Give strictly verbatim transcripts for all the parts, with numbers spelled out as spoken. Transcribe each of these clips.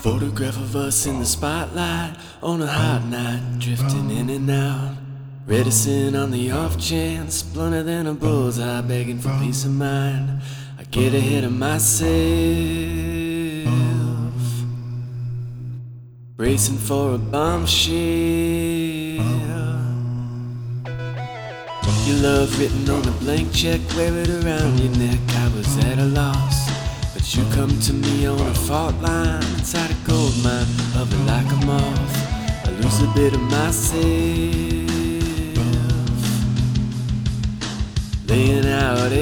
Photograph of us in the spotlight on a hot night, drifting in and out. Reticent on the off chance, blunter than a bullseye, begging for peace of mind. I get ahead of myself, bracing for a bombshell. Your love written on a blank check, wear it around your neck. I was at a loss, but you come to me on a fault line, inside a gold mine, hovering like a moth. I lose a bit of myself, laying out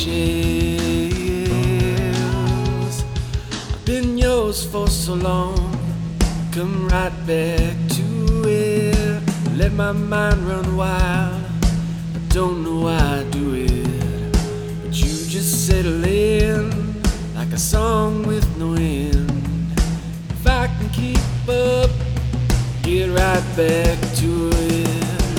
eggshells. I've been yours for so long, come right back to it. Let my mind run wild, I don't know why I do it, but you just settle in like a song with no end. If I can keep up, get right back to it.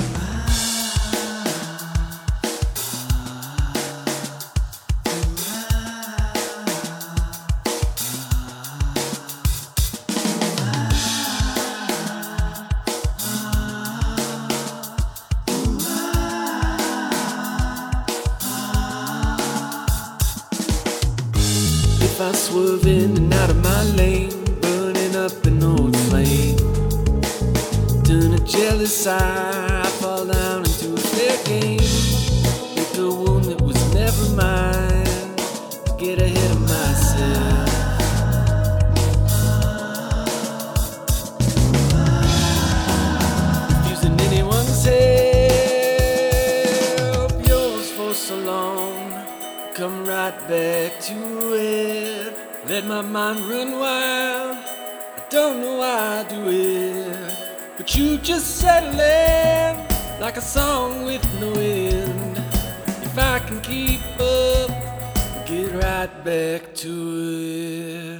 If I swerve in and out of my lane, burning up an old flame, turn a jealous eye, I fall down into a fair game. Pick a wound that was never mine, get ahead of myself. Refusing anyone's help, yours for so long, come right back to it. Let my mind run wild, I don't know why I do it, but you just settle in like a song with no end. If I can keep up, get right back to it.